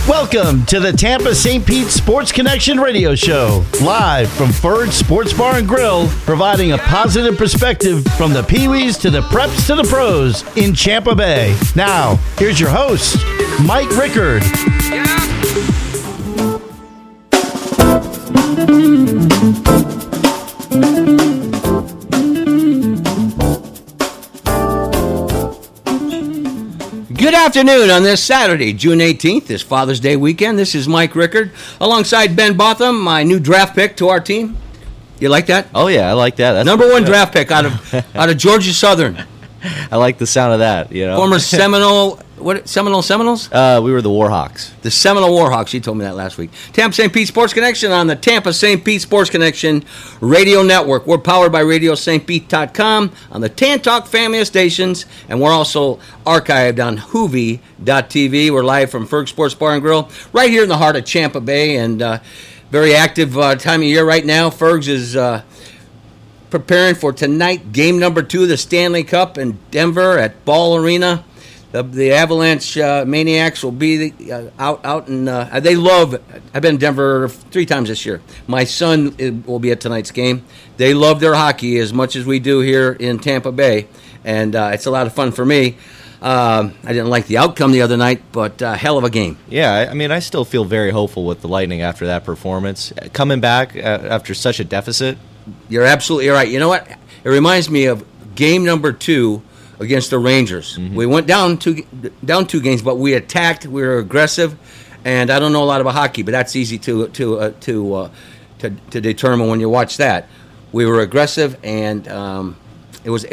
Welcome to the Tampa St. Pete Sports Connection radio show, live from Ferg Sports Bar and Grill, providing a positive perspective from the Pee-wees to the preps to the pros in Tampa Bay. Now, here's your host, Mike Rickard. Good afternoon on this Saturday, June 18th, this Father's Day weekend. This is Mike Rickard, alongside Ben Botham, my new draft pick to our team. You like that? Oh, yeah, I like that. That's number one draft pick out of Georgia Southern. I like the sound of that, you know. Former Seminole, Seminoles? We were the Warhawks. The Seminole Warhawks, you told me that last week. Tampa St. Pete Sports Connection on the Tampa St. Pete Sports Connection radio network. We're powered by RadioSt.Pete.com on the Tantalk family of stations, and we're also archived on Hoovie.tv. We're live from Ferg Sports Bar and Grill, right here in the heart of Tampa Bay, and very active time of year right now. Ferg's is preparing for tonight, game number 2 of the Stanley Cup in Denver at Ball Arena. The Avalanche Maniacs will be out and they love. I've been in Denver 3 times this year. My son will be at tonight's game. They love their hockey as much as we do here in Tampa Bay, and it's a lot of fun for me. I didn't like the outcome the other night, but hell of a game. Yeah, I mean, I still feel very hopeful with the Lightning after that performance. Coming back after such a deficit. You're absolutely right. You know what? It reminds me of game number 2 against the Rangers. Mm-hmm. We went down two games, but we attacked. We were aggressive, and I don't know a lot about hockey, but that's easy to determine when you watch that. We were aggressive, and it was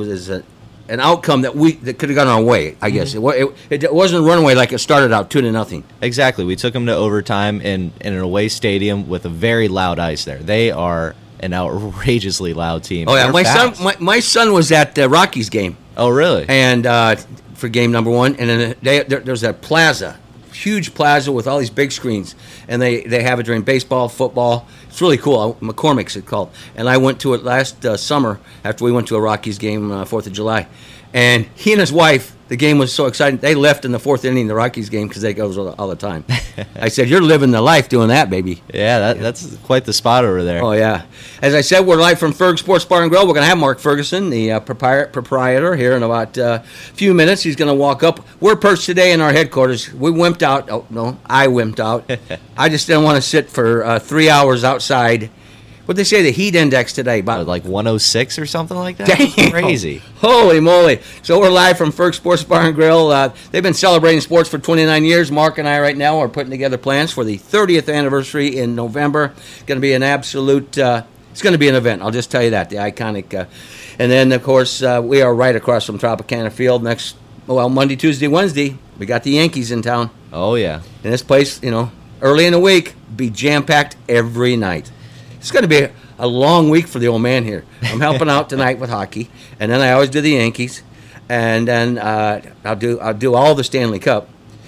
an outcome that could have gone our way. I guess it wasn't a runaway like it started out 2-0. Exactly. We took them to overtime in an away stadium with a very loud ice there. They are an outrageously loud team. Oh yeah, my son was at the Rockies game. Oh really? And for game number 1, and then there's that plaza, huge plaza with all these big screens, and they have it during baseball, football. It's really cool. McCormick's it's called, and I went to it last summer after we went to a Rockies game 4th of July, and he and his wife. The game was so exciting. They left in the 4th inning, the Rockies game, because they go all the time. I said, "You're living the life doing that, baby." Yeah, that's quite the spot over there. Oh, yeah. As I said, we're live from Ferg Sports Bar and Grill. We're going to have Mark Ferguson, the proprietor, here in about a few minutes. He's going to walk up. We're perched today in our headquarters. We wimped out. Oh, no, I wimped out. I just didn't want to sit for 3 hours outside. What'd they say the heat index today? About like 106 or something like that? Damn. Crazy. Holy moly. So we're live from Ferg Sports Bar and Grill. They've been celebrating sports for 29 years. Mark and I right now are putting together plans for the 30th anniversary in November. Going to be an absolute, it's going to be an event. I'll just tell you that, the iconic. And then, of course, we are right across from Tropicana Field Monday, Tuesday, Wednesday. We got the Yankees in town. Oh, yeah. And this place, early in the week, be jam-packed every night. It's going to be a long week for the old man here. I'm helping out tonight with hockey, and then I always do the Yankees, and then I'll do all the Stanley Cup.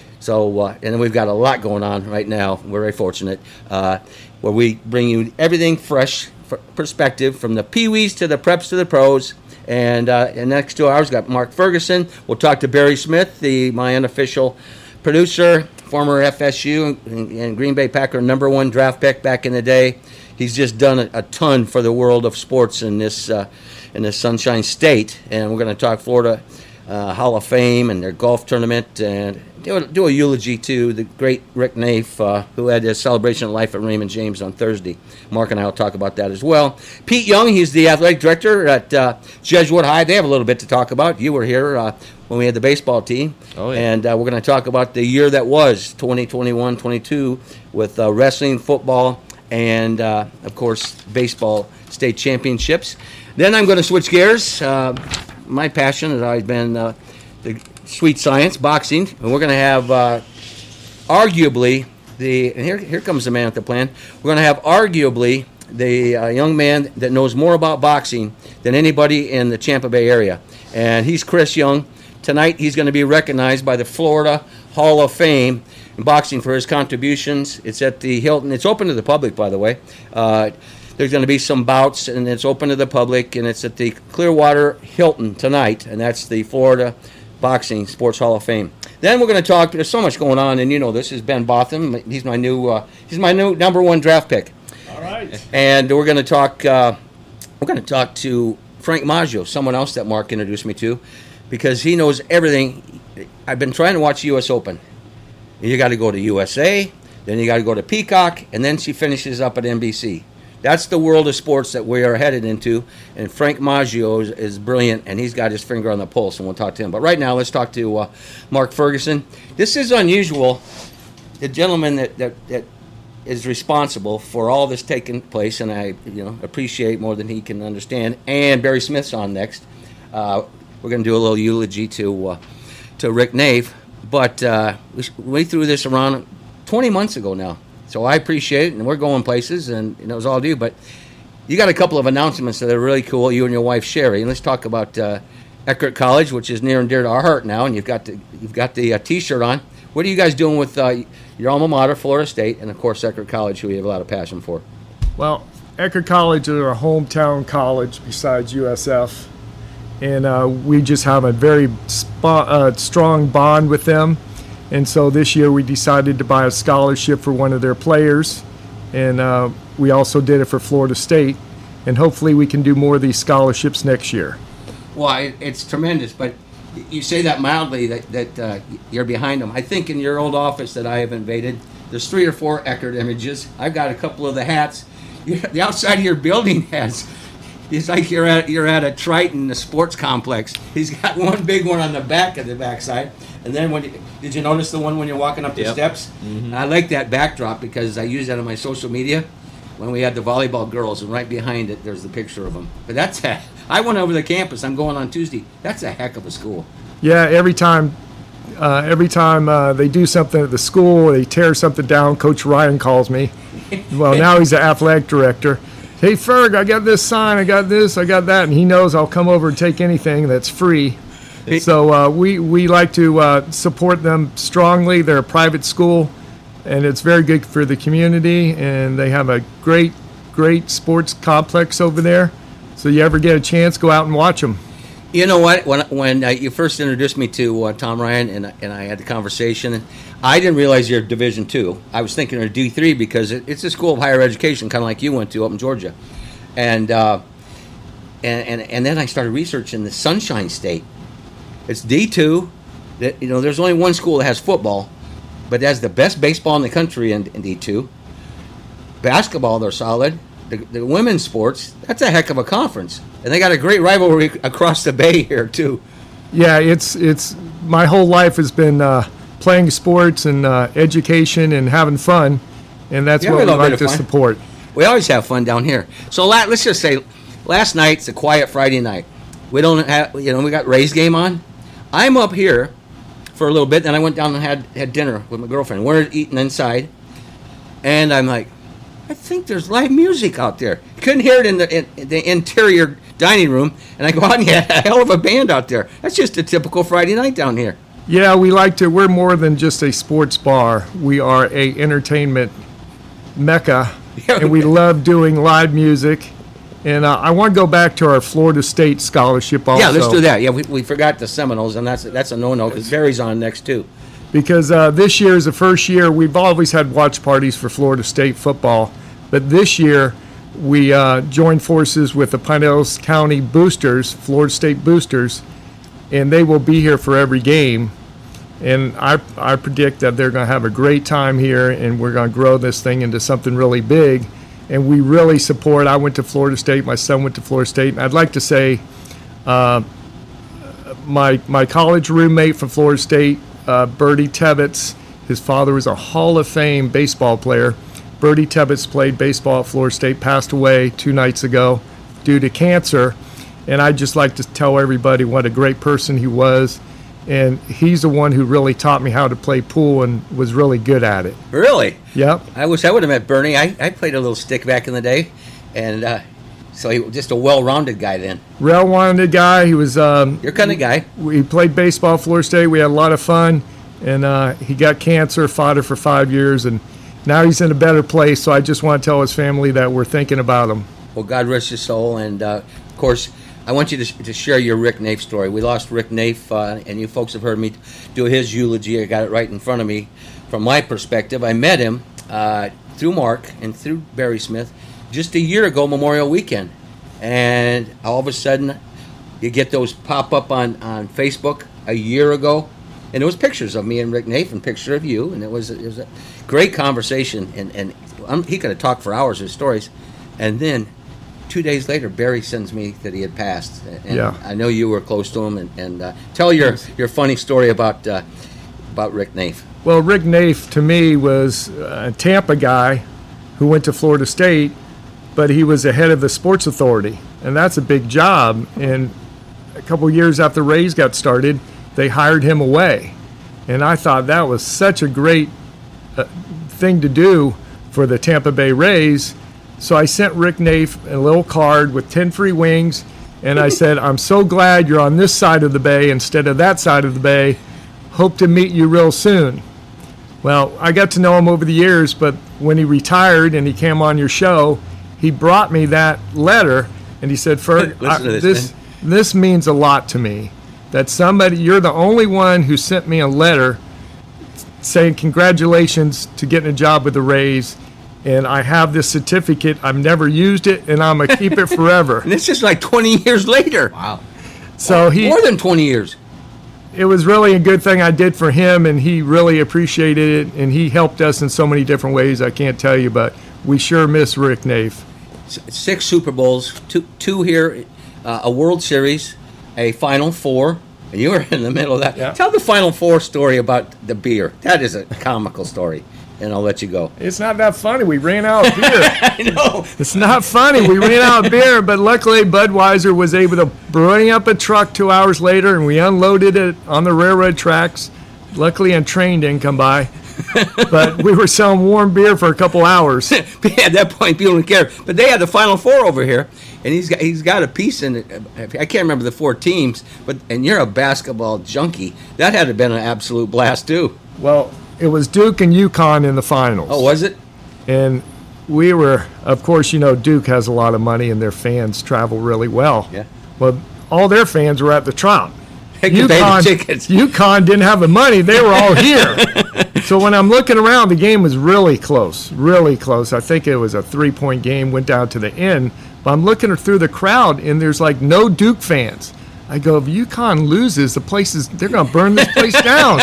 So and then we've got a lot going on right now. We're very fortunate where we bring you everything fresh perspective from the Pee-wees to the preps to the pros. And in the next 2 hours, we've got Mark Ferguson. We'll talk to Barry Smith, my unofficial producer, former FSU and Green Bay Packer #1 draft pick back in the day. He's just done a ton for the world of sports in this Sunshine State, and we're going to talk Florida Hall of Fame and their golf tournament, and do a eulogy to the great Rick Naif, who had his celebration of life at Raymond James on Thursday. Mark and I will talk about that as well. Pete Young, he's the athletic director at Jesuit High. They have a little bit to talk about. You were here when we had the baseball team. Oh, yeah. And we're going to talk about the year that was, 2021-22, with wrestling, football, and, of course, baseball state championships. Then I'm going to switch gears. My passion has always been the sweet science, boxing. And we're going to have arguably and here comes the man with the plan. We're going to have arguably the young man that knows more about boxing than anybody in the Tampa Bay area. And he's Chris Young. Tonight he's going to be recognized by the Florida Hall of Fame in boxing for his contributions. It's at the Hilton. It's open to the public, by the way. There's going to be some bouts, and it's open to the public, and it's at the Clearwater Hilton tonight, and that's the Florida Boxing Sports Hall of Fame. Then we're going to talk. There's so much going on, and this is Ben Botham. He's my new number one draft pick. All right. And we're going to talk. We're going to talk to Frank Maggio, someone else that Mark introduced me to, because he knows everything. I've been trying to watch the U.S. Open. You got to go to USA, then you got to go to Peacock, and then she finishes up at NBC. That's the world of sports that we are headed into, and Frank Maggio is brilliant, and he's got his finger on the pulse, and we'll talk to him. But right now, let's talk to Mark Ferguson. This is unusual. The gentleman that is responsible for all this taking place, and I appreciate more than he can understand. And Barry Smith's on next. We're going to do a little eulogy to Rick Nave, but we threw this around 20 months ago now. So I appreciate it, and we're going places, and it was all due. But you got a couple of announcements that are really cool, you and your wife Sherry. And let's talk about Eckerd College, which is near and dear to our heart now. And you've got the T-shirt on. What are you guys doing with your alma mater, Florida State, and of course Eckerd College, who you have a lot of passion for? Well, Eckerd College is our hometown college besides USF, and we just have a very strong bond with them. And so this year we decided to buy a scholarship for one of their players, and we also did it for Florida State, and hopefully we can do more of these scholarships next year. Well, it's tremendous, but you say that mildly that you're behind them. I think in your old office that I have invaded, there's 3 or 4 Eckerd images. I've got a couple of the hats. The outside of your building has. It's like you're at a Triton, a sports complex. He's got one big one on the back of the backside. And then did you notice the one when you're walking up the steps? Mm-hmm. I like that backdrop because I use that on my social media when we had the volleyball girls, and right behind it there's the picture of them. But I went over the campus. I'm going on Tuesday. That's a heck of a school. Yeah, every time they do something at the school, they tear something down, Coach Ryan calls me. Well, now he's the athletic director. Hey, Ferg, I got this sign, I got this, I got that, and he knows I'll come over and take anything that's free. So we like to support them strongly. They're a private school, and it's very good for the community, and they have a great sports complex over there. So you ever get a chance, go out and watch them. You know what? When you first introduced me to Tom Ryan and I had the conversation, I didn't realize you're Division II. I was thinking of D3 because it's a school of higher education, kind of like you went to up in Georgia. And then I started researching the Sunshine State. It's D2. There's only one school that has football, but it has the best baseball in the country in D2. Basketball, they're solid. The women's sports, that's a heck of a conference. And they got a great rivalry across the bay here, too. Yeah, it's my whole life has been playing sports and education and having fun, and that's what we like to support. We always have fun down here. So let's just say last night's a quiet Friday night. We don't have, we got Ray's game on. I'm up here for a little bit, then I went down and had dinner with my girlfriend. We're eating inside, and I'm like, I think there's live music out there. You couldn't hear it in the interior dining room, and I go out and had a hell of a band out there. That's just a typical Friday night down here. Yeah, we're more than just a sports bar. We are a entertainment mecca, and we love doing live music. And I want to go back to our Florida State scholarship also. Yeah, let's do that. Yeah, we forgot the Seminoles, and that's a no-no because Barry's on next too. Because this year is the first year. We've always had watch parties for Florida State football, but this year we joined forces with the Pinellas County Boosters, Florida State Boosters, and they will be here for every game. And I predict that they're going to have a great time here, and we're going to grow this thing into something really big. And we really support. I went to Florida State. My son went to Florida State. And I'd like to say my college roommate from Florida State, Bertie Tebbets, his father was a Hall of Fame baseball player. Bertie Tebbets played baseball at Florida State, passed away 2 nights ago due to cancer. And I'd just like to tell everybody what a great person he was. And he's the one who really taught me how to play pool and was really good at it. Really? Yep. I wish I would have met Bernie. I played a little stick back in the day. And so he was just a well-rounded guy then. Well-rounded guy. He was... your kind of guy. We played baseball at Florida State. We had a lot of fun. And he got cancer, fought it for 5 years. And now he's in a better place. So I just want to tell his family that we're thinking about him. Well, God rest his soul. And, of course... I want you to share your Rick Naif story. We lost Rick Naif, and you folks have heard me do his eulogy. I got it right in front of me. From my perspective, I met him through Mark and through Barry Smith just a year ago, Memorial Weekend. And all of a sudden, you get those pop up on Facebook a year ago. And it was pictures of me and Rick Naif and picture of you. And it was a great conversation. And he could have talked for hours of stories. And then 2 days later, Barry sends me that he had passed. And Yeah. I know you were close to him. And tell your funny story about Rick Naif. Well, Rick Naif to me was a Tampa guy who went to Florida State, but he was the head of the sports authority, and that's a big job. And a couple years after Rays got started, they hired him away, and I thought that was such a great thing to do for the Tampa Bay Rays. So I sent Rick Naif a little card with 10 free wings, and I said, "I'm so glad you're on this side of the bay instead of that side of the bay. Hope to meet you real soon." Well, I got to know him over the years, but when he retired and he came on your show, he brought me that letter, and he said, "Ferg, Listen to this, this means a lot to me, that you're the only one who sent me a letter saying congratulations to getting a job with the Rays, and I have this certificate. I've never used it, and I'm going to keep it forever." And it's just like 20 years later. Wow. So More than 20 years. it was really a good thing I did for him, and he really appreciated it, and he helped us in so many different ways I can't tell you, but we sure miss Rick Naif. 6 Super Bowls, two here, a World Series, a Final Four, and you were in the middle of that. Yeah. Tell the Final Four story about the beer. That is a comical story, and I'll let you go. It's not that funny. We ran out of beer. I know. It's not funny. We ran out of beer, but luckily Budweiser was able to bring up a truck 2 hours later, and we unloaded it on the railroad tracks. Luckily, a train didn't come by. But we were selling warm beer for a couple hours. But at that point, people didn't care. But they had the Final Four over here, and he's got a piece in it. I can't remember the 4 teams, and you're a basketball junkie. That had to have been an absolute blast, too. Well, it was Duke and UConn in the finals. Oh, was it? And we were, of course, Duke has a lot of money and their fans travel really well. Yeah. Well, all their fans were at the Trump. They could pay the tickets. UConn didn't have the money. They were all here. So when I'm looking around, the game was really close, really close. I think it was a 3-point game, went down to the end. But I'm looking through the crowd, and there's like no Duke fans. I go, if UConn loses, they're going to burn this place down.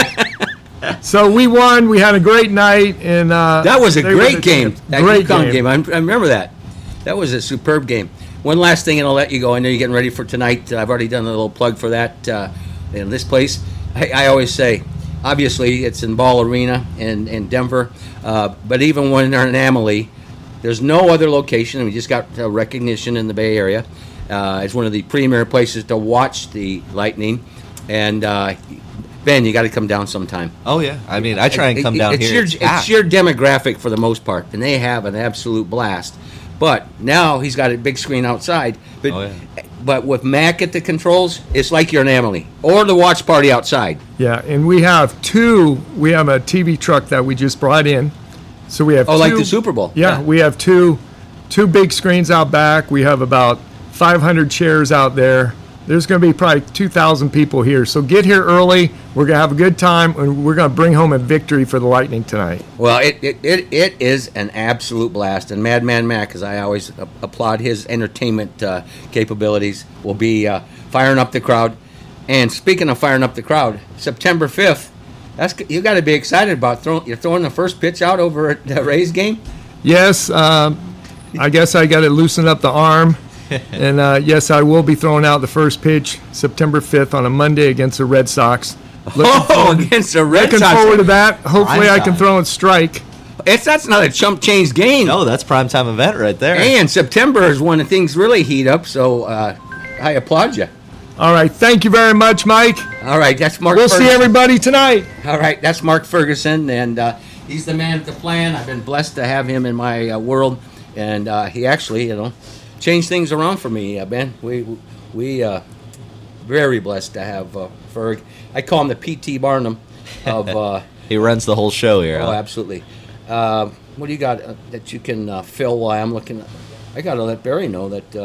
So we won. We had a great night, and That was a great game. That Great UConn game. I remember that. That was a superb game. One last thing, and I'll let you go. I know you're getting ready for tonight. I've already done a little plug for that. In this place, I always say, obviously, it's in Ball Arena in Denver. But even when they're in Amalie, there's no other location. And we just got recognition in the Bay Area. It's one of the premier places to watch the Lightning. And Ben, you got to come down sometime. Oh yeah. I mean, I try and come down here. It's your demographic for the most part, and they have an absolute blast. But now he's got a big screen outside. But, Oh, yeah. but with Mac at the controls, it's like you're in Amalie or the watch party outside. Yeah, and we have a TV truck that we just brought in. So we have Oh, like the Super Bowl. Yeah, we have two big screens out back. We have about 500 chairs out there. There's going to be probably 2,000 people here. So get here early. We're going to have a good time, and we're going to bring home a victory for the Lightning tonight. Well, it is an absolute blast. And Madman Mac, as I always applaud his entertainment capabilities, will be firing up the crowd. And speaking of firing up the crowd, September 5th, you got to be excited about you're throwing the first pitch out over at the Rays game. Yes, I guess I got to loosen up the arm. And yes, I will be throwing out the first pitch September 5th on a Monday against the Red Sox. Against the Red Looking Sox. forward to that. Hopefully I can time. throw a strike. That's not a chump change game. No, that's primetime event right there. And September is when things really heat up, so I applaud you. All right, thank you very much, Mike. All right, that's Mark We'll Ferguson. see everybody tonight. All right, that's Mark Ferguson, and he's the man at the plan. I've been blessed to have him in my world, and he actually, changed things around for me, Ben. We very blessed to have Ferg. I call him the P.T. Barnum of. He runs the whole show here. Oh, huh? absolutely. What do you got that you can fill while I'm looking? I got to let Barry know that.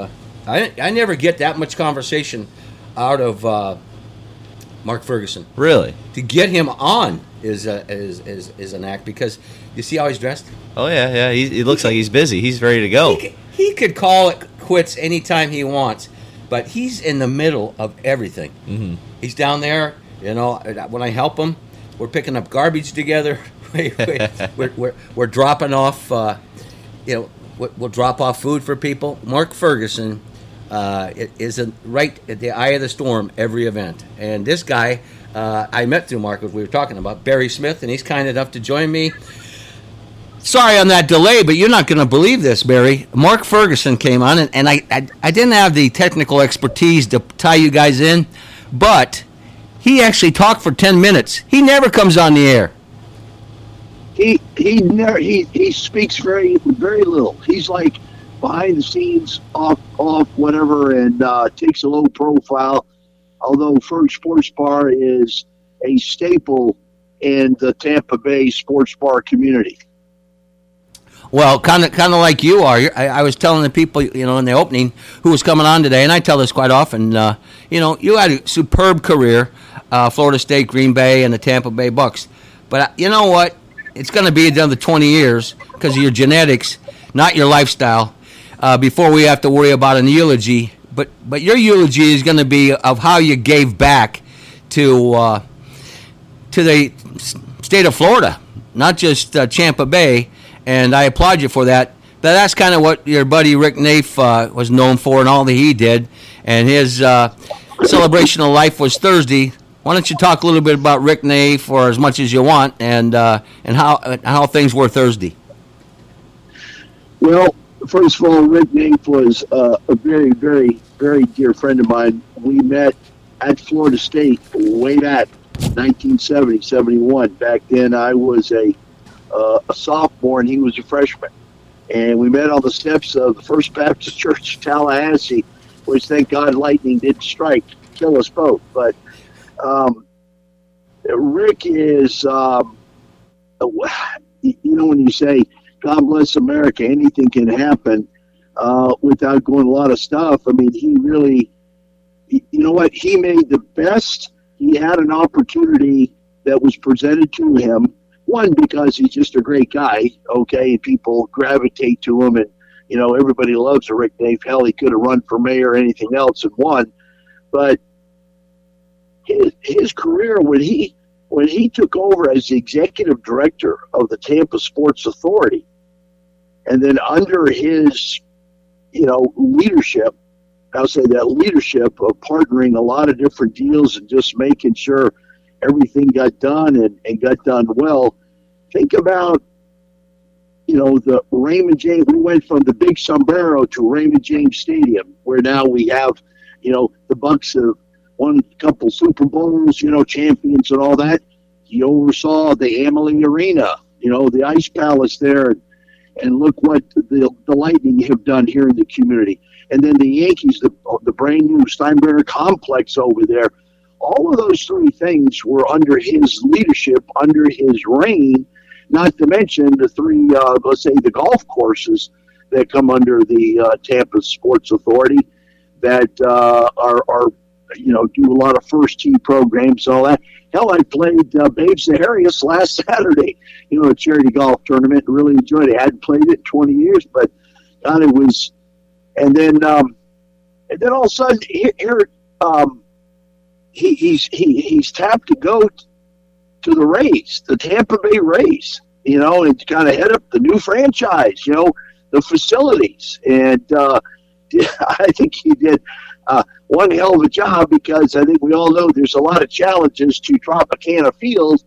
I never get that much conversation out of Mark Ferguson. Really? To get him on is an act, because you see how he's dressed? Oh, yeah. He looks like he's busy. He's ready to go. He could call it quits anytime he wants, but he's in the middle of everything. Mm-hmm. He's down there, when I help him, we're picking up garbage together. we're dropping off, we'll drop off food for people. Mark Ferguson is right at the eye of the storm every event. And this guy, I met through Mark, what we were talking about, Barry Smith, and he's kind enough to join me. Sorry on that delay, but you're not going to believe this, Barry. Mark Ferguson came on, and I didn't have the technical expertise to tie you guys in, but he actually talked for 10 minutes. He never comes on the air. He speaks very little. He's like behind the scenes, off whatever, and takes a low profile. Although Ferg Sports Bar is a staple in the Tampa Bay sports bar community. Well, kind of like you are. I was telling the people, in the opening, who was coming on today, and I tell this quite often. You had a superb career, Florida State, Green Bay, and the Tampa Bay Bucks. But you know what? It's going to be another 20 years because of your genetics, not your lifestyle. Before we have to worry about an eulogy, but your eulogy is going to be of how you gave back to the state of Florida, not just Tampa Bay. And I applaud you for that. But that's kind of what your buddy Rick Naif was known for and all that he did. And his celebration of life was Thursday. Why don't you talk a little bit about Rick Naif for as much as you want, and how things were Thursday? Well, first of all, Rick Naif was a very, very, very dear friend of mine. We met at Florida State way back, 1970, 71. Back then, I was a sophomore and he was a freshman, and we met on the steps of the First Baptist Church of Tallahassee, which thank God lightning didn't strike, kill us both. But Rick is when you say God bless America, anything can happen without going a lot of stuff. I mean, he really, he made the best. He had an opportunity that was presented to him. One, because he's just a great guy, okay, and people gravitate to him, and, everybody loves a Rick Naif. Hell, he could have run for mayor or anything else and won. But his career, when he took over as the executive director of the Tampa Sports Authority, and then under his, leadership, I'll say that leadership of partnering a lot of different deals and just making sure everything got done and got done well. Think about, the Raymond James. We went from the Big Sombrero to Raymond James Stadium, where now we have, the Bucks have won a couple Super Bowls, champions and all that. He oversaw the Amalie Arena, the Ice Palace there, and look what the Lightning have done here in the community. And then the Yankees, the brand new Steinbrenner complex over there. All of those three things were under his leadership, under his reign, not to mention the three, let's say, the golf courses that come under the Tampa Sports Authority that are do a lot of first tee programs and all that. Hell, I played Babe Zaharias last Saturday, a charity golf tournament, and really enjoyed it. I hadn't played it in 20 years, but God, it was. And then all of a sudden, here, he's tapped to go to the Rays, the Tampa Bay Rays, and kind of head up the new franchise, the facilities. And I think he did one hell of a job, because I think we all know there's a lot of challenges to Tropicana Field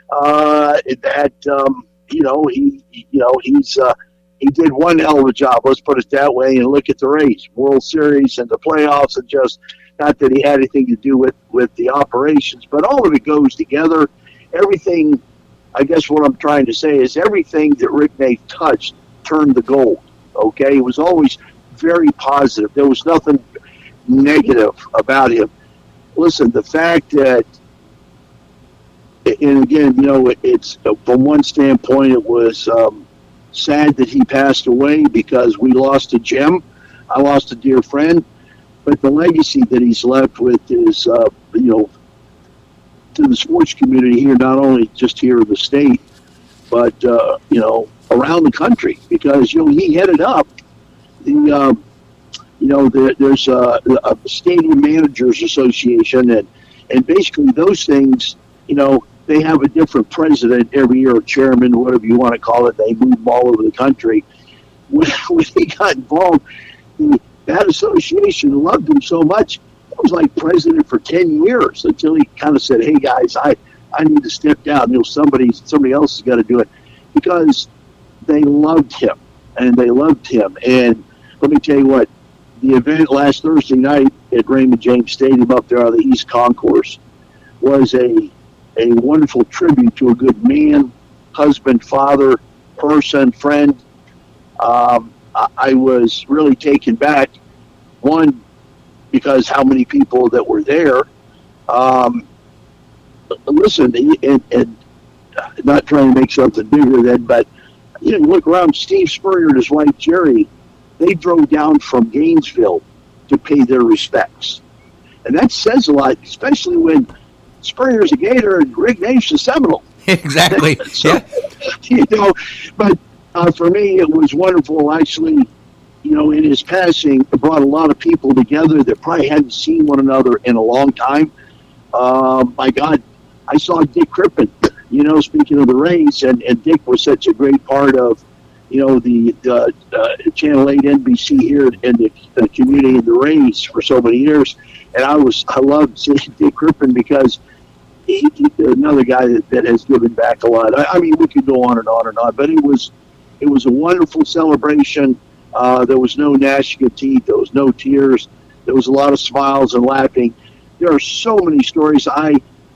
he did one hell of a job. Let's put it that way. And look at the Rays, World Series and the playoffs, and just not that he had anything to do with the operations, but all of it goes together. Everything, I guess what I'm trying to say is everything that Rick Naif touched turned to gold. Okay, it was always very positive. There was nothing negative about him. Listen, the fact that, and again, it's from one standpoint, it was sad that he passed away, because we lost a gem. I lost a dear friend. but the legacy that he's left with is, to the sports community here, not only just here in the state, but, around the country, because, he headed up there's a Stadium Managers Association, and basically those things, they have a different president every year, or chairman, whatever you want to call it. They move them all over the country. When he got involved, that association loved him so much. He was like president for 10 years until he kind of said, "Hey guys, I need to step down. Somebody else has got to do it," because they loved him and they loved him. And let me tell you what, the event last Thursday night at Raymond James Stadium up there on the East Concourse was a wonderful tribute to a good man, husband, father, person, friend. I was really taken back, one, because how many people that were there. Listen, and not trying to make something bigger than, but you look around, Steve Spurrier and his wife Jerry, they drove down from Gainesville to pay their respects. And that says a lot, especially when Spurrier's a Gator and Rick Naif's a Seminole. Exactly. So, but for me, it was wonderful. Actually, in his passing, it brought a lot of people together that probably hadn't seen one another in a long time. My God, I saw Dick Crippen, speaking of the Rays, and Dick was such a great part of, the Channel 8 NBC here in the community of the Rays for so many years. And I loved seeing Dick Crippen because he's another guy that has given back a lot. I mean, we could go on and on and on, but it was a wonderful celebration. There was no gnashing of teeth. There was no tears. There was a lot of smiles and laughing. There are so many stories. I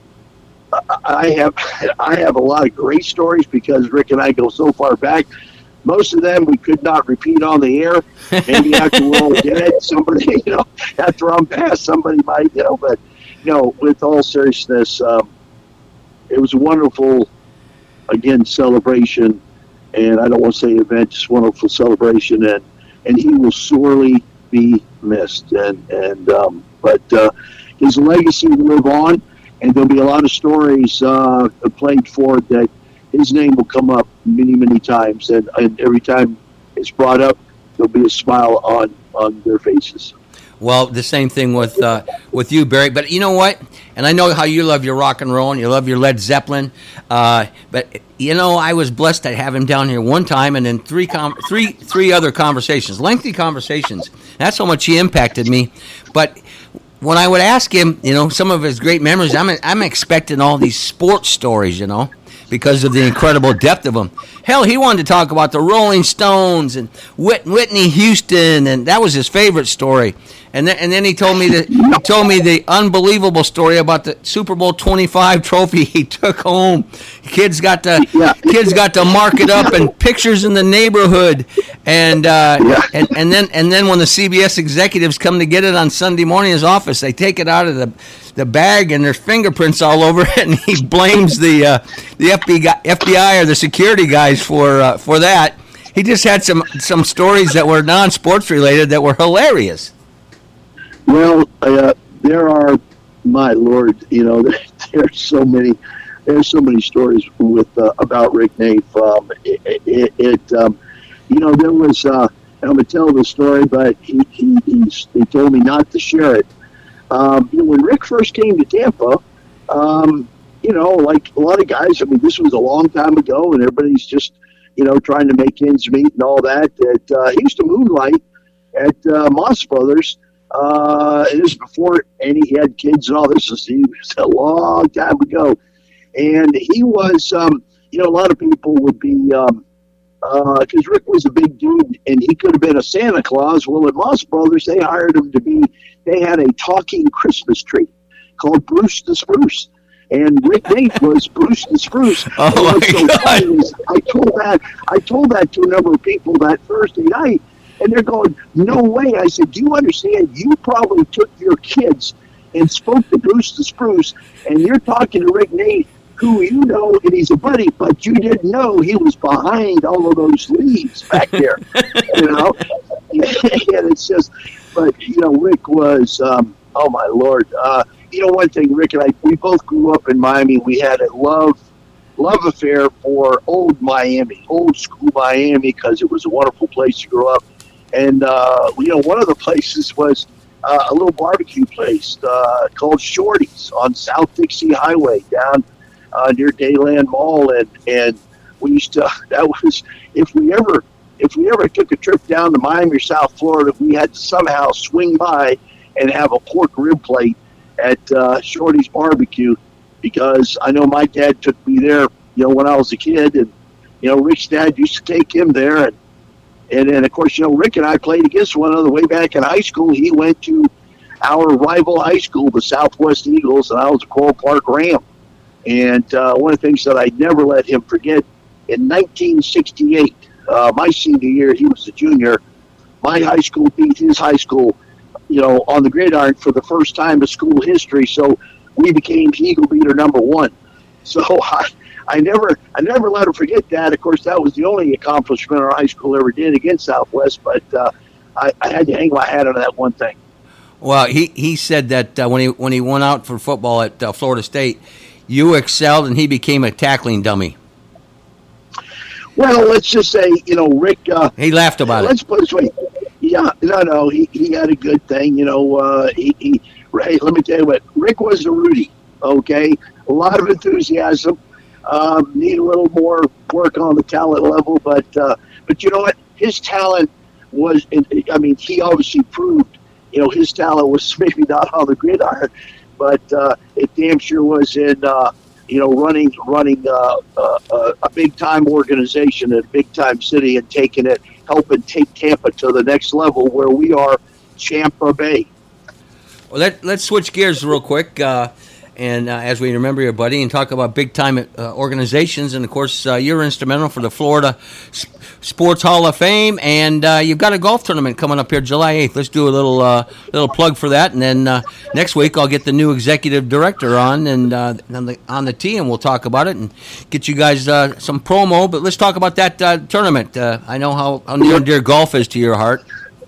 have a lot of great stories because Rick and I go so far back. Most of them we could not repeat on the air. Maybe after we're all dead, somebody, after I'm passed, somebody might, but, with all seriousness, it was a wonderful, again, celebration. And I don't want to say event, just wonderful celebration. And he will sorely be missed. But his legacy will live on. And there'll be a lot of stories played for it that his name will come up many, many times. And every time it's brought up, there'll be a smile on their faces. Well, the same thing with you, Barry. But you know what? And I know how you love your rock and roll and you love your Led Zeppelin. But I was blessed to have him down here one time, and then three other conversations, lengthy conversations. That's how much he impacted me. But when I would ask him, some of his great memories, I'm expecting all these sports stories, because of the incredible depth of them. Hell, he wanted to talk about the Rolling Stones and Whitney Houston, and that was his favorite story. And then he told me the unbelievable story about the Super Bowl 25 trophy he took home. Kids got to mark it up, and pictures in the neighborhood, and then when the CBS executives come to get it on Sunday morning in his office, they take it out of the bag and there's fingerprints all over it, and he blames the FBI or the security guys for that. He just had some stories that were non-sports related that were hilarious. Well, there are, my Lord, there's so many stories with about Rick Naif. There was, I'm going to tell the story, but he told me not to share it. When Rick first came to Tampa, like a lot of guys, this was a long time ago, and everybody's just, trying to make ends meet and all that. He used to moonlight at Moss Brothers. It was before he had kids and all this. It was a long time ago. And he was, a lot of people would be, because Rick was a big dude and he could have been a Santa Claus. Well, at Moss Brothers, they hired him they had a talking Christmas tree called Bruce the Spruce. And Rick Naif was Bruce the Spruce. Oh, my God. I told that to a number of people that Thursday night. And they're going, no way. I said, do you understand? You probably took your kids and spoke to Bruce the Spruce, and you're talking to Rick Naif, who and he's a buddy, but you didn't know he was behind all of those leaves back there, And it's just, But Rick was, oh my Lord. One thing, Rick and I, we both grew up in Miami. We had a love affair for old Miami, old school Miami, because it was a wonderful place to grow up. And, one of the places was a little barbecue place called Shorty's on South Dixie Highway down near Dayland Mall. And we used to, that was, if we ever took a trip down to Miami or South Florida, we had to somehow swing by and have a pork rib plate at Shorty's Barbecue, because I know my dad took me there, when I was a kid, and Rick's dad used to take him there, and then of course Rick and I played against one another way back in high school. He went to our rival high school, the Southwest Eagles, and I was a Coral Park Ram. And one of the things that I never let him forget, in 1968, my senior year, he was a junior. My high school beat his high school, on the gridiron for the first time in school history. So we became Eagle Beater #1. So I never let him forget that. Of course, that was the only accomplishment our high school ever did against Southwest. But I had to hang my hat on that one thing. Well, he said that when he went out for football at Florida State, you excelled and he became a tackling dummy. Well, let's just say, Rick. He laughed about it. Let's put it this way. Yeah, no, he had a good thing. Hey, let me tell you what, Rick was a Rudy. Okay, a lot of enthusiasm. Need a little more work on the talent level, but you know what? His talent was. I mean, he obviously proved. His talent was maybe not on the gridiron, but it damn sure was in. Running a big time organization in a big time city and helping take Tampa to the next level where we are, Tampa Bay. Well, let's switch gears real quick, and as we remember your buddy, and talk about big time organizations. And of course, you're instrumental for the Florida Sports Hall of Fame, and you've got a golf tournament coming up here July 8th. Let's do a little plug for that, and then next week I'll get the new executive director on and on the tee, and we'll talk about it and get you guys some promo. But let's talk about that tournament. I know how near and dear golf is to your heart.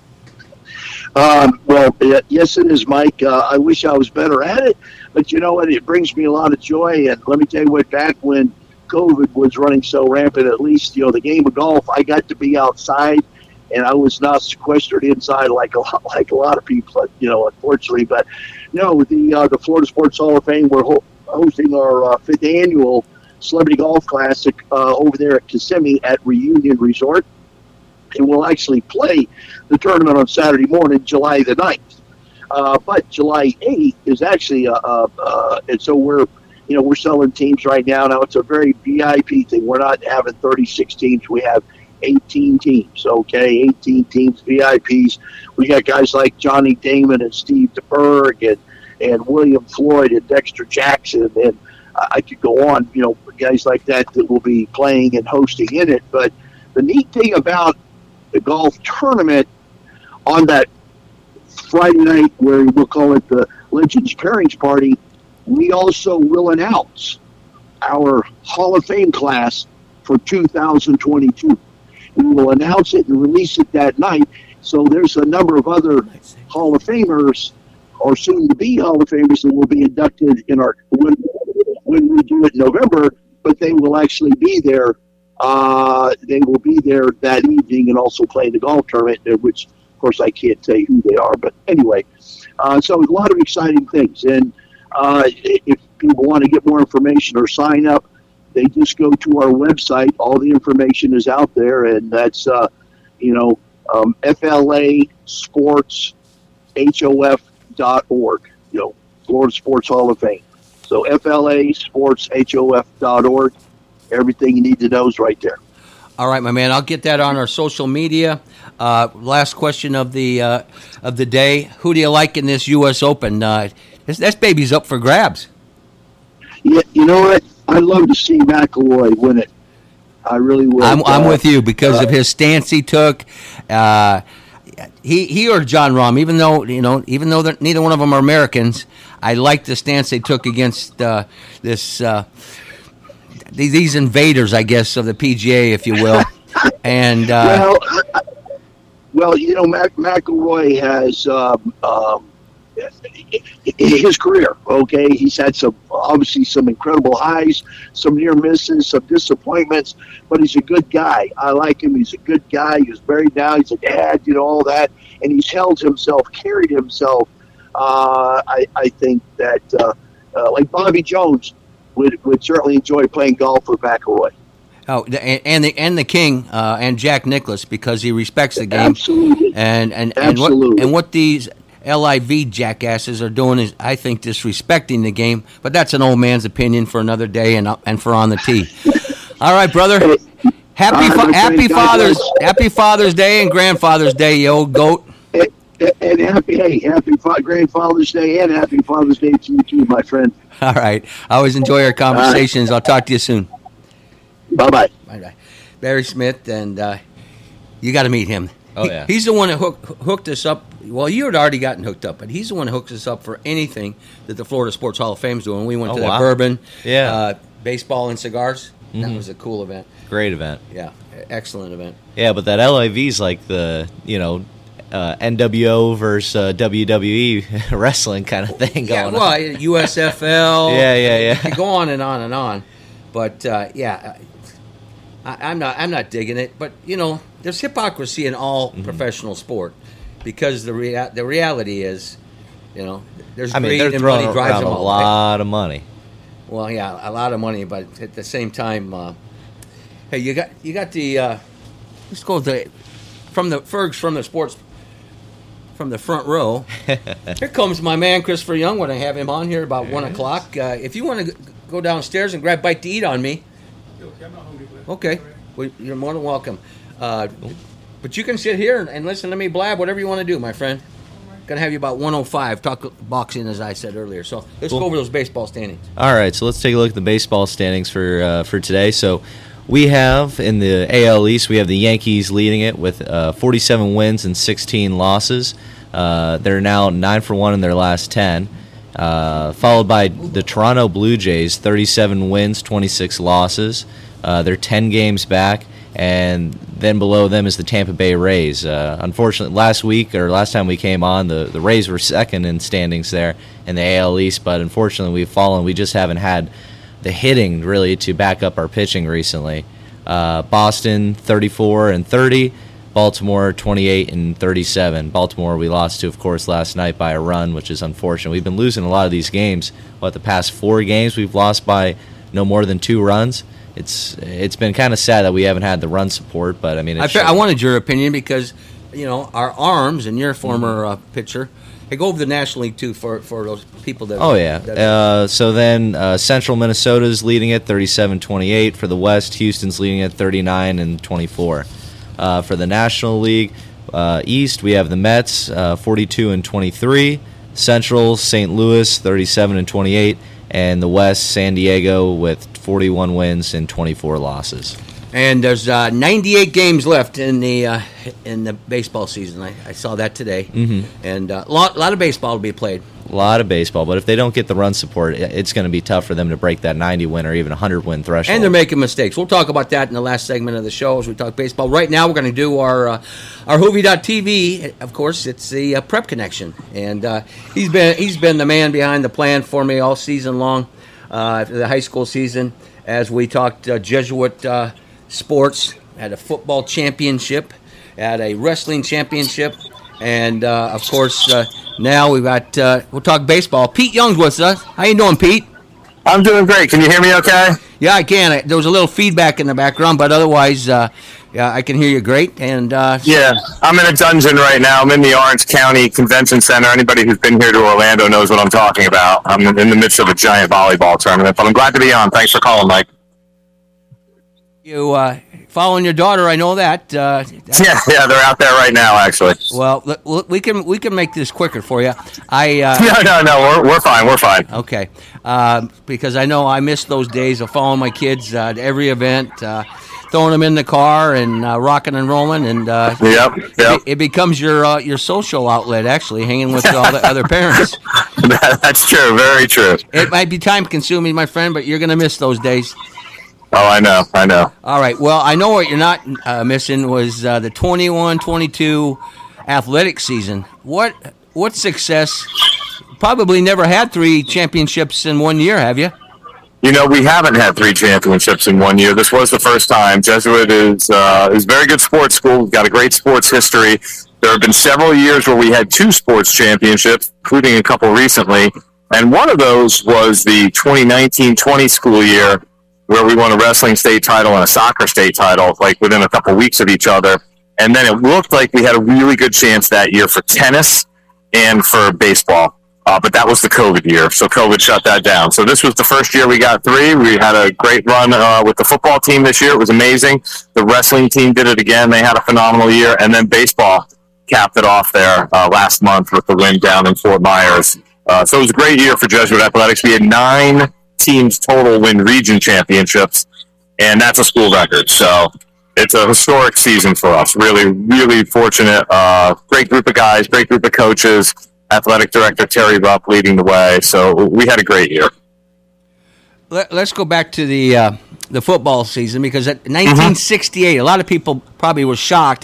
Well, yes, it is, Mike. I wish I was better at it, but you know what? It brings me a lot of joy. And let me tell you what, back when COVID was running so rampant, at least, the game of golf, I got to be outside, and I was not sequestered inside like a lot of people, unfortunately. But no, the Florida Sports Hall of Fame, we're hosting our 5th annual Celebrity Golf Classic over there at Kissimmee at Reunion Resort. And we'll actually play the tournament on Saturday morning, July the 9th. But July 8th is actually, and so we're selling teams right now. Now, it's a very VIP thing. We're not having 36 teams. We have 18 teams, okay? 18 teams, VIPs. We got guys like Johnny Damon and Steve DeBerg and William Floyd and Dexter Jackson. And I could go on, guys like that will be playing and hosting in it. But the neat thing about the golf tournament on that Friday night, where we'll call it the Legends Pairings Party, we also will announce our Hall of Fame class for 2022. We will announce it and release it that night. So there's a number of other Hall of Famers or soon-to-be Hall of Famers that will be inducted in our when we do it in November, but they will actually be there. They will be there that evening and also play the golf tournament, which, of course, I can't say who they are. But anyway, so a lot of exciting things. And if people want to get more information or sign up, they just go to our website. All the information is out there, and that's, FLASportsHOF.org, Florida Sports Hall of Fame. So FLASportsHOF.org. Everything you need to know is right there. All right, my man. I'll get that on our social media. Last question of the day: who do you like in this U.S. Open? This baby's up for grabs. Yeah, you know what? I'd love to see McIlroy win it. I really would. I'm with you because of his stance he took. He or John Rahm, even though neither one of them are Americans, I like the stance they took against these invaders, I guess, of the PGA, if you will. And Well, McElroy has his career. Okay, he's had obviously some incredible highs, some near misses, some disappointments, but he's a good guy. I like him. He's a good guy. He's married now. He's a dad. All that, and he's held himself, carried himself. I think that like Bobby Jones would certainly enjoy playing golf with McElroy. Oh, and the king and Jack Nicklaus, because he respects the game. Absolutely. And what these LIV jackasses are doing is, I think, disrespecting the game. But that's an old man's opinion for another day and for On the Tee. All right, brother. Happy Father's Day and Grandfather's Day, you old goat. And happy Grandfather's Day and happy Father's Day to you too, my friend. All right. I always enjoy our conversations. I'll talk to you soon. Bye-bye. Bye-bye. Barry Smith, and you got to meet him. Oh, yeah. He's the one that hooked us up. Well, you had already gotten hooked up, but he's the one that hooks us up for anything that the Florida Sports Hall of Fame's doing. We went to that bourbon, baseball and cigars. Mm-hmm. That was a cool event. Great event. Yeah, excellent event. Yeah, but that LIV's like the, NWO versus WWE wrestling kind of thing going on. USFL. Yeah. You go on and on and on. But, I'm not digging it. But, there's hypocrisy in all professional sport, because the reality is, there's greed and money drives them all. A lot of money. Well, yeah, a lot of money, but at the same time, hey, you got the let's go from the Fergs from the front row. Here comes my man Christopher Young. When I have him on here about 1 o'clock. If you want to go downstairs and grab a bite to eat on me, okay, well, you're more than welcome. But you can sit here and listen to me blab, whatever you want to do, my friend. Gonna have you about 105, talk boxing, as I said earlier. So let's go over those baseball standings. All right, so let's take a look at the baseball standings for today. So we have in the AL East, we have the Yankees leading it with 47 wins and 16 losses. They're now 9-1 in their last 10. Followed by the Toronto Blue Jays, 37 wins, 26 losses. They're 10 games back. And then below them is the Tampa Bay Rays. Unfortunately, last time we came on, the Rays were second in standings there in the AL East, but unfortunately we've fallen. We just haven't had the hitting really to back up our pitching recently. Boston 34-30, Baltimore 28-37. Baltimore we lost to, of course, last night by a run, which is unfortunate. We've been losing a lot of these games. The past 4 games we've lost by no more than 2 runs. It's been kind of sad that we haven't had the run support, but I mean, I wanted your opinion because our arms and your former pitcher. Hey, go over the National League too for those people that. Oh yeah. So then Central Minnesota's leading at 37-28 for the West. Houston's leading at 39-24. For the National League East, we have the Mets 42-23. Central St. Louis 37-28. And the West, San Diego with 41 wins and 24 losses. And there's 98 games left in the baseball season. I saw that today. Mm-hmm. And a lot of baseball to be played. A lot of baseball, but if they don't get the run support, it's going to be tough for them to break that 90-win or even 100-win threshold. And they're making mistakes. We'll talk about that in the last segment of the show as we talk baseball. Right now, we're going to do our Hoovie.tv. Of course, it's the Prep Connection, and he's been the man behind the plan for me all season long, the high school season, as we talked Jesuit sports, had a football championship, had a wrestling championship. And, of course, now we've got, we'll talk baseball. Pete Young's with us. How you doing, Pete? I'm doing great. Can you hear me okay? Yeah, I can. There was a little feedback in the background, but otherwise, yeah, I can hear you great. And yeah, I'm in a dungeon right now. I'm in the Orange County Convention Center. Anybody who's been here to Orlando knows what I'm talking about. I'm in the midst of a giant volleyball tournament, but I'm glad to be on. Thanks for calling, Mike. You following your daughter, I know that. Yeah, they're out there right now, actually. Well, we can make this quicker for you. No, we're fine. Okay, because I know I miss those days of following my kids to every event, throwing them in the car and rocking and rolling, and yep. It becomes your social outlet, actually, hanging with all the other parents. That's true, very true. It might be time consuming, my friend, but you're going to miss those days. Oh, I know. All right. Well, I know what you're not missing was the 21-22 athletic season. What success? Probably never had 3 championships in 1 year, have you? You know, we haven't had 3 championships in 1 year. This was the first time. Jesuit is a very good sports school. We've got a great sports history. There have been several years where we had 2 sports championships, including a couple recently. And one of those was the 2019-20 school year where we won a wrestling state title and a soccer state title, like within a couple weeks of each other. And then it looked like we had a really good chance that year for tennis and for baseball. But that was the COVID year, so COVID shut that down. So this was the first year we got 3. We had a great run with the football team this year. It was amazing. The wrestling team did it again. They had a phenomenal year. And then baseball capped it off there last month with the win down in Fort Myers. So it was a great year for Jesuit Athletics. We had 9 teams total win region championships, and that's a school record. So it's a historic season for us. Really, really fortunate. Great group of guys, great group of coaches. Athletic director Terry Rupp leading the way. So we had a great year. Let's go back to the football season, because at 1968, a lot of people probably were shocked.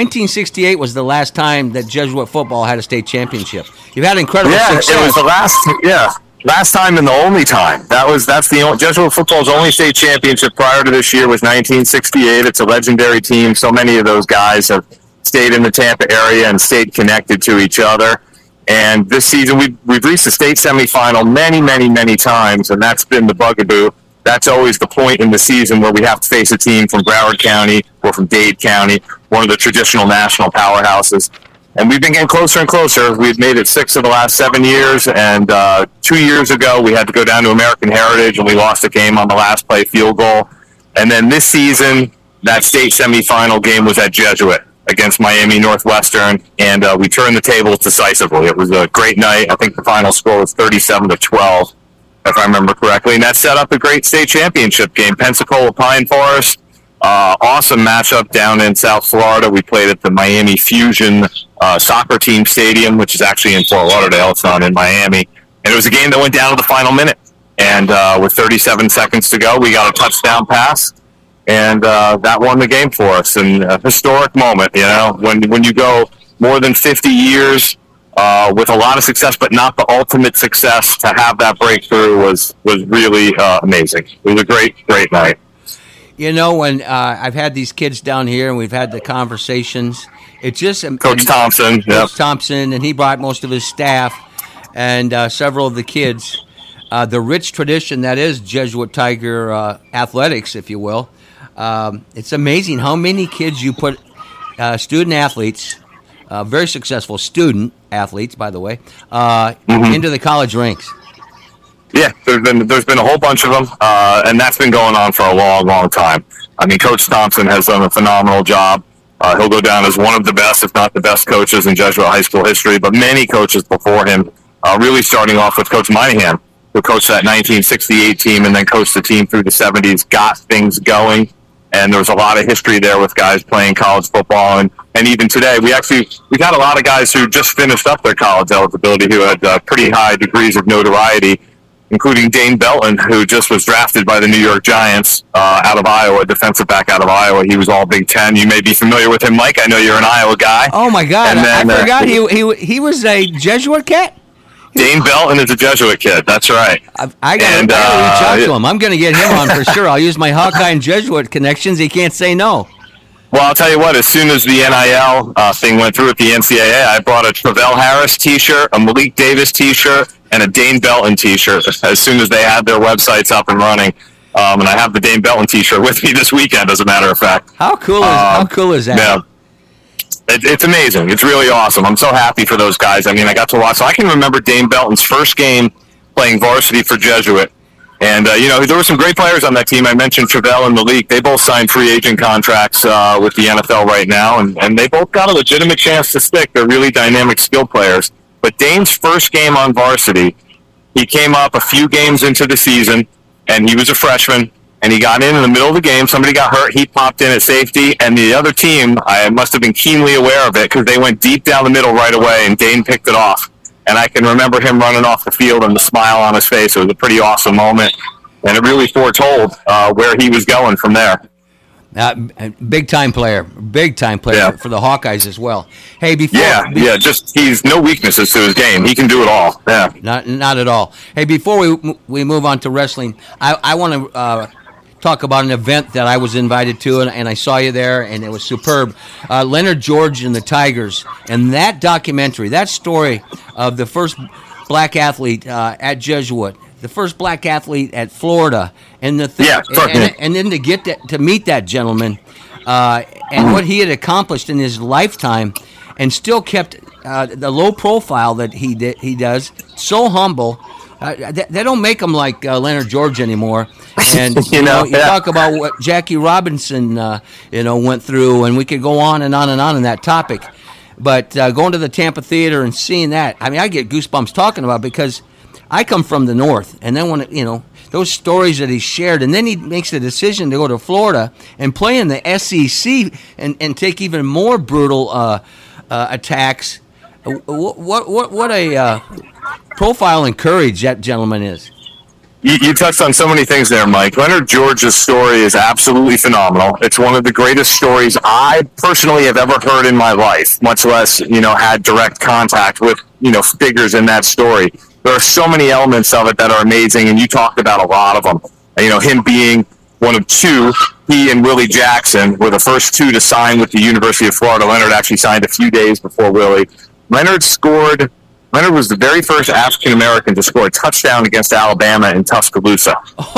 1968 was the last time that Jesuit football had a state championship. You've had incredible success. Yeah, it was the last time and the only time. That's the Jesuit football's only state championship prior to this year was 1968. It's a legendary team. So many of those guys have stayed in the Tampa area and stayed connected to each other. And this season, we've reached the state semifinal many, many, many times, and that's been the bugaboo. That's always the point in the season where we have to face a team from Broward County or from Dade County, one of the traditional national powerhouses. And we've been getting closer and closer. We've made it 6 of the last 7 years, and 2 years ago, we had to go down to American Heritage, and we lost a game on the last play field goal. And then this season, that state semifinal game was at Jesuit against Miami Northwestern, and we turned the tables decisively. It was a great night. I think the final score was 37-12, if I remember correctly, and that set up a great state championship game. Pensacola Pine Forest, awesome matchup down in South Florida. We played at the Miami Fusion soccer team stadium, which is actually in Fort Lauderdale. It's not in Miami. And it was a game that went down to the final minute. And with 37 seconds to go, we got a touchdown pass. And that won the game for us. And a historic moment, you know, when you go more than 50 years with a lot of success, but not the ultimate success, to have that breakthrough was really amazing. It was a great night. You know, when I've had these kids down here and we've had the conversations, it's just Coach Thompson, Coach Thompson, and he brought most of his staff and several of the kids. The rich tradition that is Jesuit Tiger athletics, if you will. It's amazing how many kids you put, student athletes, very successful student athletes, by the way, into the college ranks. Yeah, there's been a whole bunch of them, and that's been going on for a long, long time. I mean, Coach Thompson has done a phenomenal job. He'll go down as one of the best, if not the best coaches in Jesuit high school history, but many coaches before him, really starting off with Coach Moynihan, who coached that 1968 team and then coached the team through the 70s, got things going. And there was a lot of history there with guys playing college football. And even today, we got a lot of guys who just finished up their college eligibility who had pretty high degrees of notoriety, including Dane Belton, who just was drafted by the New York Giants out of Iowa, defensive back out of Iowa. He was all Big Ten. You may be familiar with him, Mike. I know you're an Iowa guy. Oh, my God. And then, I forgot he was a Jesuit cat? Dane Belton is a Jesuit kid. That's right. I got to reach out to him. I'm going to get him on for sure. I'll use my Hawkeye and Jesuit connections. He can't say no. Well, I'll tell you what. As soon as the NIL thing went through at the NCAA, I brought a Travell Harris T-shirt, a Malik Davis T-shirt, and a Dane Belton T-shirt as soon as they had their websites up and running. And I have the Dane Belton T-shirt with me this weekend, as a matter of fact. How cool is that? Yeah. It's amazing. It's really awesome. I'm so happy for those guys. I mean, I got to watch. So I can remember Dane Belton's first game playing varsity for Jesuit. And, there were some great players on that team. I mentioned Travell and Malik. They both signed free agent contracts with the NFL right now, and they both got a legitimate chance to stick. They're really dynamic skill players. But Dane's first game on varsity, he came up a few games into the season, and he was a freshman. And he got in the middle of the game. Somebody got hurt. He popped in at safety. And the other team, I must have been keenly aware of it because they went deep down the middle right away, and Dane picked it off. And I can remember him running off the field and the smile on his face. It was a pretty awesome moment. and it really foretold where he was going from there. Big time player for the Hawkeyes as well. Hey, just he's no weaknesses to his game. He can do it all. Yeah, not at all. Hey, before we move on to wrestling, I want to talk about an event that I was invited to, and I saw you there, and it was superb. Leonard George and the Tigers, and that documentary, that story of the first black athlete at Jesuit, the first black athlete at Florida, and and then to get to meet that gentleman, and what he had accomplished in his lifetime, and still kept the low profile that he does, so humble. They don't make him like Leonard George anymore. And you talk about what Jackie Robinson went through, and we could go on and on and on that topic. But going to the Tampa Theater and seeing that, I mean, I get goosebumps talking about it, because I come from the North, and then when those stories that he shared, and then he makes the decision to go to Florida and play in the SEC and take even more brutal attacks. What a profile and courage that gentleman is. You touched on so many things there, Mike. Leonard George's story is absolutely phenomenal. It's one of the greatest stories I personally have ever heard in my life, much less, had direct contact with, figures in that story. There are so many elements of it that are amazing, and you talked about a lot of them. Him being one of two, he and Willie Jackson were the first two to sign with the University of Florida. Leonard actually signed a few days before Willie. Leonard was the very first African-American to score a touchdown against Alabama in Tuscaloosa,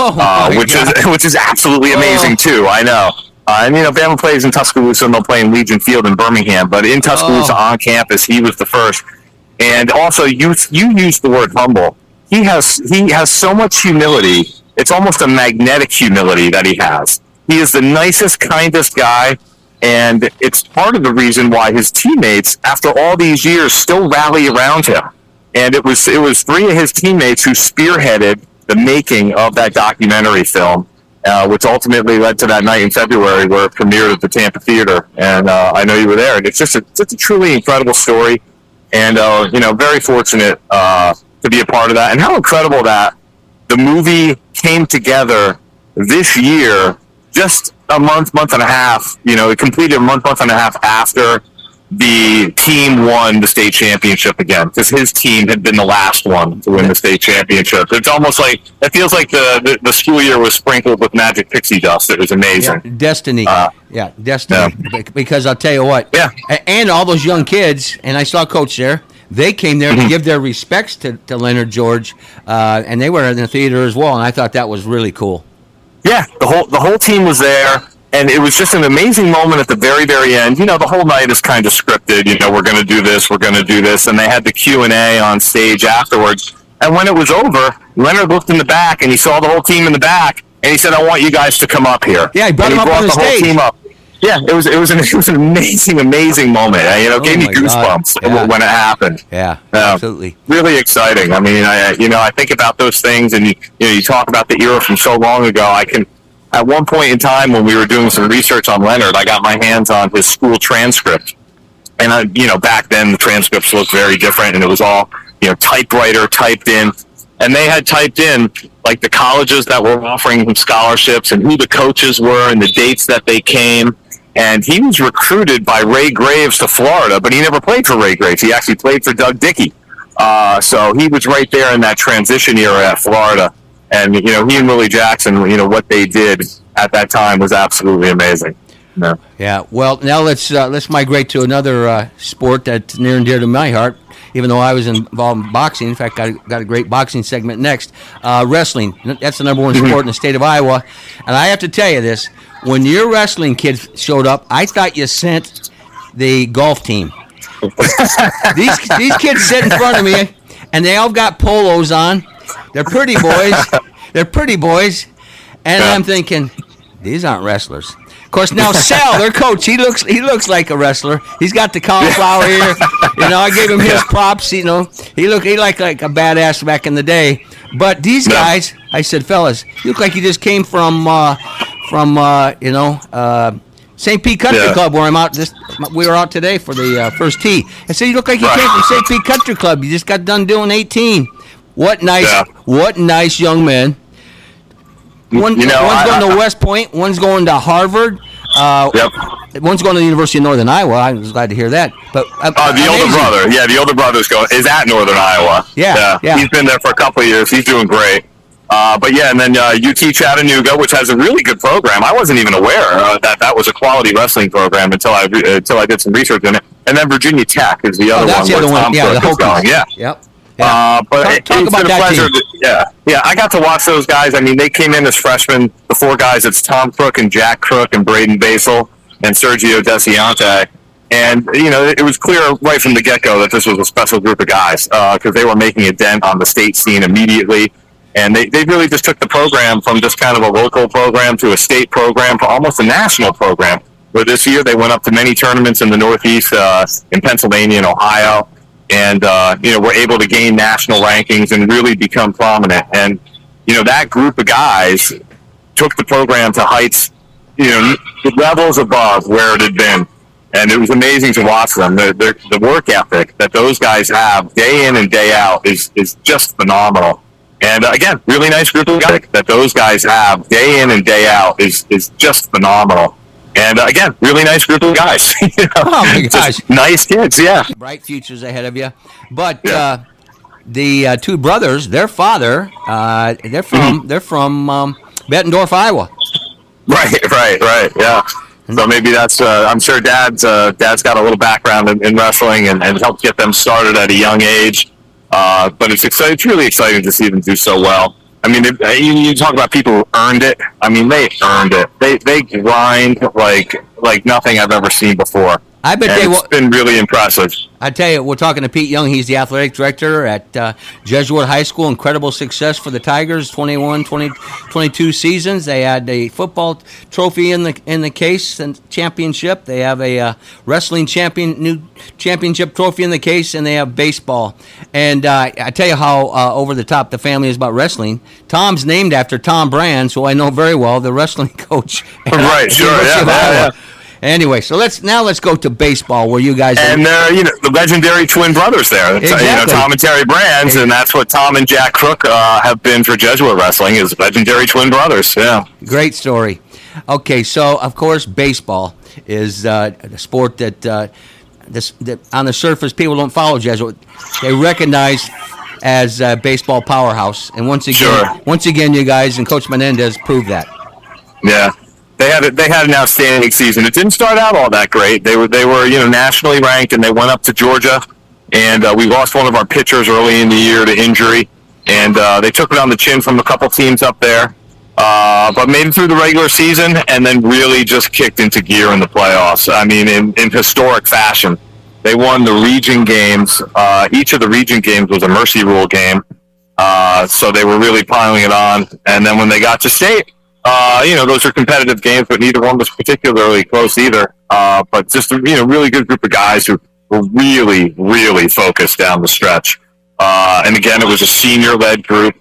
which is absolutely amazing, too, I know. And, Bama plays in Tuscaloosa, and they'll play in Legion Field in Birmingham. But in Tuscaloosa on campus, he was the first. And also, you used the word humble. He has so much humility. It's almost a magnetic humility that he has. He is the nicest, kindest guy. And it's part of the reason why his teammates, after all these years, still rally around him. And it was three of his teammates who spearheaded the making of that documentary film, which ultimately led to that night in February where it premiered at the Tampa Theater. And I know you were there. And it's just a truly incredible story. And, very fortunate to be a part of that. And how incredible that the movie came together this year, just a month and a half, it completed a month and a half after the team won the state championship again, because his team had been the last one to win the state championship. It's almost like, it feels like the school year was sprinkled with magic pixie dust. It was amazing. Yeah, destiny. Destiny. Yeah. Because I'll tell you what, and all those young kids, and I saw Coach there, they came there to give their respects to Leonard George, and they were in the theater as well, and I thought that was really cool. Yeah, the whole team was there, and it was just an amazing moment at the very, very end. The whole night is kind of scripted. We're going to do this, and they had the Q&A on stage afterwards. And when it was over, Leonard looked in the back, and he saw the whole team in the back, and he said, "I want you guys to come up here." Yeah, he brought them up on the stage. Whole team up. Yeah, it was an amazing moment. Gave me goosebumps when it happened. Yeah, absolutely. Really exciting. I mean, I think about those things, and you talk about the era from so long ago. At one point in time when we were doing some research on Leonard, I got my hands on his school transcript, and back then the transcripts looked very different, and it was all typewriter typed in. And they had typed in, like, the colleges that were offering him scholarships and who the coaches were and the dates that they came. And he was recruited by Ray Graves to Florida, but he never played for Ray Graves. He actually played for Doug Dickey. So he was right there in that transition era at Florida. And, he and Willie Jackson, what they did at that time was absolutely amazing. No. Yeah, well, now let's migrate to another sport that's near and dear to my heart, even though I was involved in boxing. In fact, got a great boxing segment next. Wrestling, that's the number one sport in the state of Iowa. And I have to tell you this, when your wrestling kids showed up, I thought you sent the golf team. These kids sit in front of me, and they all got polos on. They're pretty boys. And I'm thinking, these aren't wrestlers. Of course, now Sal, their coach, he looks like a wrestler. He's got the cauliflower ear. I gave him his props. He looked like a badass back in the day. But these guys, I said, fellas, you look like you just came from St. Pete Country Club, where I'm out. We were out today for the first tee. I said, you look like you came from St. Pete Country Club. You just got done doing 18. What nice young men. one's going to West Point, one's going to Harvard. One's going to the University of Northern Iowa. I was glad to hear that. But the older brother, the older brother's is at Northern Iowa. Yeah. He's been there for a couple of years. He's doing great. And then UT Chattanooga, which has a really good program. I wasn't even aware that was a quality wrestling program until I did some research in it. And then Virginia Tech is the other one. The Hokies. Going. Yeah. Yep. But talk about that pleasure. Team. I got to watch those guys. I mean, they came in as freshmen. The four guys, it's Tom Crook and Jack Crook and Braden Basel and Sergio Desiante. And, it was clear right from the get-go that this was a special group of guys because they were making a dent on the state scene immediately. And they really just took the program from just kind of a local program to a state program to almost a national program. Where this year they went up to many tournaments in the Northeast, in Pennsylvania and Ohio. And, were able to gain national rankings and really become prominent. And, that group of guys took the program to heights, levels above where it had been. And it was amazing to watch them. The work ethic that those guys have day in and day out is just phenomenal. And, again, really nice group of guys that those guys have day in and day out is just phenomenal. And, again, really nice group of guys. Oh, my gosh. Nice kids, yeah. Bright futures ahead of you. But the two brothers, their father, they're from Bettendorf, Iowa. Right, yeah. So maybe that's, I'm sure Dad's got a little background in wrestling and helped get them started at a young age. But it's really exciting to see them do so well. I mean, you talk about people who earned it. I mean, they earned it. They grind like nothing I've ever seen before. I bet it's been really impressive. I tell you, we're talking to Pete Young. He's the athletic director at Jesuit High School. Incredible success for the Tigers, 22 seasons. They had a football trophy in the case and championship. They have a wrestling new championship trophy in the case, and they have baseball. And I tell you how over the top the family is about wrestling. Tom's named after Tom Brands, who I know very well, the wrestling coach. Right, sure, yeah. Anyway, so let's go to baseball, where you guys and they're the legendary twin brothers there. Exactly. Tom and Terry Brands, and that's what Tom and Jack Crook have been for Jesuit wrestling, is legendary twin brothers. Yeah, great story. Okay, so of course baseball is a sport that on the surface people don't follow Jesuit. They recognize as a baseball powerhouse, and once again, you guys and Coach Menendez proved that. Yeah. They had an outstanding season. It didn't start out all that great. They were nationally ranked, and they went up to Georgia, and we lost one of our pitchers early in the year to injury, and they took it on the chin from a couple teams up there, but made it through the regular season, and then really just kicked into gear in the playoffs. I mean, in historic fashion. They won the region games. Each of the region games was a mercy rule game, so they were really piling it on. And then when they got to state, those are competitive games, but neither one was particularly close either. But just a really good group of guys who were really, really focused down the stretch. And again, it was a senior-led group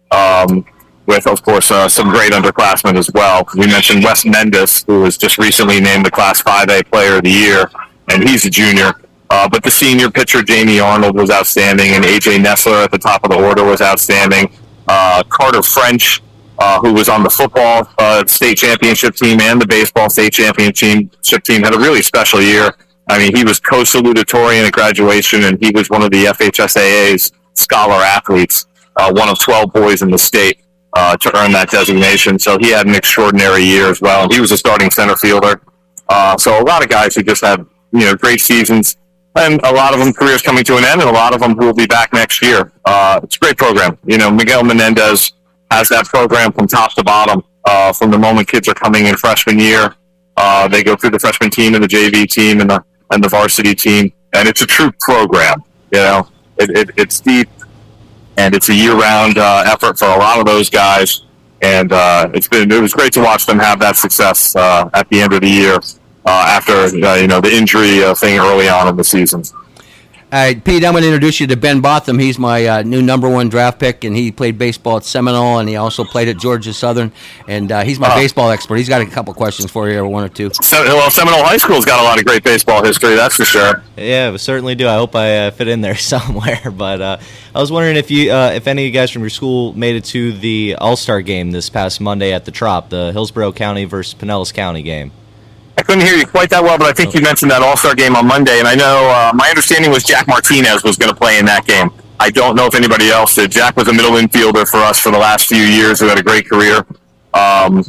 with, of course, some great underclassmen as well. We mentioned Wes Mendes, who was just recently named the Class 5A Player of the Year, and he's a junior. But the senior pitcher, Jamie Arnold, was outstanding, and A.J. Nessler at the top of the order was outstanding. Carter French, who was on the football state championship team and the baseball state championship team, had a really special year. I mean, he was co-salutatorian at graduation, and he was one of the FHSAA's scholar athletes, one of 12 boys in the state to earn that designation. So he had an extraordinary year as well. He was a starting center fielder. So a lot of guys who just had great seasons, and a lot of them careers coming to an end, and a lot of them who will be back next year. It's a great program. Miguel Menendez has that program from top to bottom, from the moment kids are coming in freshman year. They go through the freshman team and the JV team and the varsity team, and it's a true program. It's deep, and it's a year-round effort for a lot of those guys. And it was great to watch them have that success at the end of the year after the injury thing early on in the season. Pete, I'm going to introduce you to Ben Botham. He's my new number 1 draft pick, and he played baseball at Seminole, and he also played at Georgia Southern, and he's my baseball expert. He's got a couple questions for you, or one or two. Well, Seminole High School's got a lot of great baseball history, that's for sure. Yeah, we certainly do. I hope I fit in there somewhere. But I was wondering if any of you guys from your school made it to the All-Star game this past Monday at the Trop, the Hillsborough County versus Pinellas County game. I couldn't hear you quite that well, but I think you mentioned that All-Star game on Monday, and I know my understanding was Jack Martinez was going to play in that game. I don't know if anybody else did. Jack was a middle infielder for us for the last few years, who had a great career, and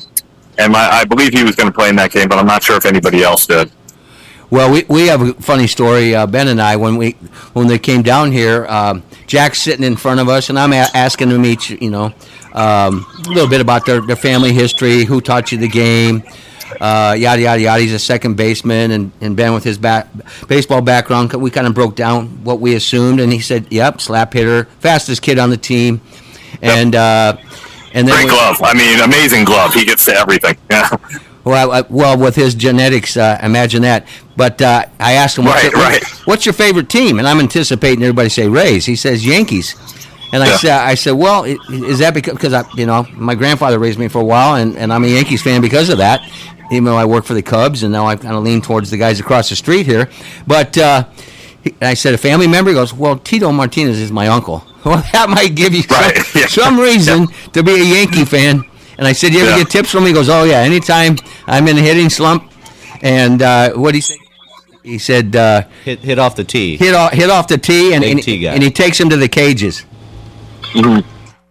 I believe he was going to play in that game, but I'm not sure if anybody else did. Well, we have a funny story, Ben and I, when they came down here. Jack's sitting in front of us, and I'm asking them each, a little bit about their family history, who taught you the game. Yada, yada, yada. He's a second baseman, and Ben with his baseball background, we kind of broke down what we assumed, and he said, yep, slap hitter, fastest kid on the team. And then great glove. I mean, amazing glove. He gets to everything. Yeah. Well, with his genetics, imagine that. But I asked him, what's your favorite team? And I'm anticipating everybody say Rays. He says Yankees. And I said, well, is that because my grandfather raised me for a while, and I'm a Yankees fan because of that, even though I work for the Cubs, and now I kind of lean towards the guys across the street here. But I said, a family member? He goes, well, Tito Martinez is my uncle. Well, that might give you some reason to be a Yankee fan. And I said, you ever get tips from him? He goes, oh, yeah, anytime I'm in a hitting slump. And what did he say? He said... hit off the tee. Hit off the tee, and he takes him to the cages. Mm-hmm.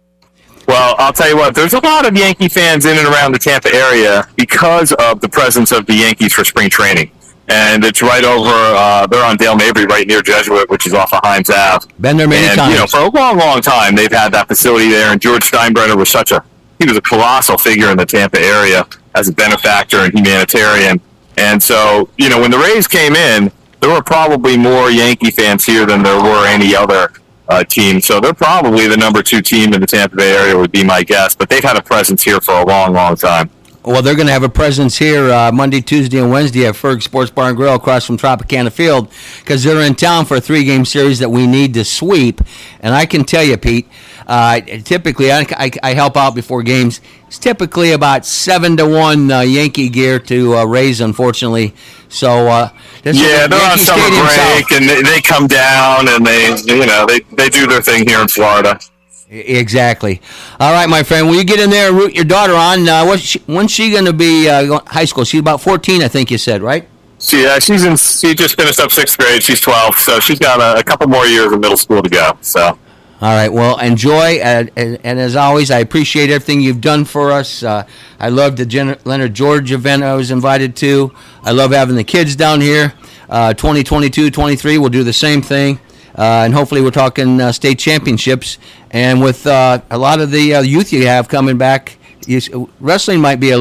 Well, I'll tell you what, there's a lot of Yankee fans in and around the Tampa area because of the presence of the Yankees for spring training. And it's right over, they're on Dale Mabry, right near Jesuit, which is off of Hines Ave. Been there many times. For a long, long time, they've had that facility there, and George Steinbrenner was he was a colossal figure in the Tampa area as a benefactor and humanitarian. And so, when the Rays came in, there were probably more Yankee fans here than there were any other team. So they're probably the number 2 team in the Tampa Bay area would be my guess. But they've had a presence here for a long, long time. Well, they're going to have a presence here Monday, Tuesday, and Wednesday at Ferg Sports Bar and Grill across from Tropicana Field, because they're in town for a 3-game series that we need to sweep. And I can tell you, Pete, typically I help out before games. It's typically about 7-1 Yankee gear to Rays, unfortunately. So they're on summer break, and they come down and they do their thing here in Florida. Exactly. All right, my friend. Will you get in there and root your daughter on? When's she going to be high school? She's about 14, I think you said, right? She just finished up 6th grade. She's 12, so she's got a couple more years of middle school to go. So. All right. Well, enjoy, and as always, I appreciate everything you've done for us. I love the Leonard George event I was invited to. I love having the kids down here. 2022, 23, we'll do the same thing. And hopefully we're talking state championships. And with a lot of the youth you have coming back, wrestling might be a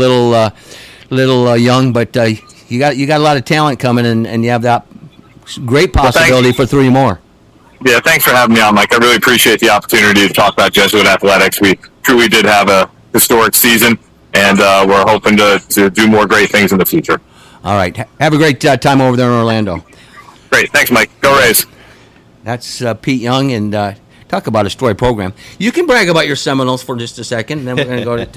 little young, but you got a lot of talent coming, and you have that great possibility for 3 more. Yeah, thanks for having me on, Mike. I really appreciate the opportunity to talk about Jesuit athletics. We truly did have a historic season, and we're hoping to do more great things in the future. All right. Have a great time over there in Orlando. Great. Thanks, Mike. Go Rays. That's Pete Young, and talk about a story program. You can brag about your Seminoles for just a second, and then we're going to go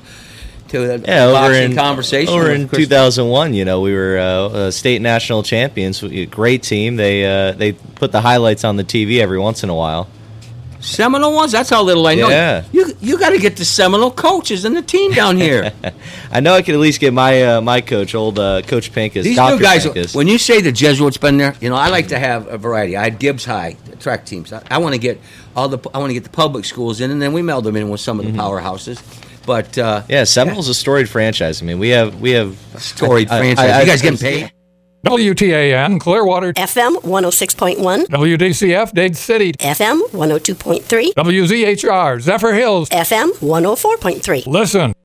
to the boxing conversation. Over in 2001, we were state national champions. Great team. They put the highlights on the TV every once in a while. Seminole ones? That's how little I know. Yeah. You got to get the Seminole coaches and the team down here. I know I could at least get my coach, old Coach Pincus. These Dr. new guys, Pincus. when you say the Jesuits been there, I like to have a variety. I had Gibbs High track teams. I want to get the public schools in, and then we meld them in with some of the powerhouses. But Seminole's a storied franchise. I mean, we have storied franchise. You guys getting paid? WTAN, Clearwater. FM 106.1. WDCF, Dade City. FM 102.3. WZHR, Zephyr Hills. FM 104.3. Listen.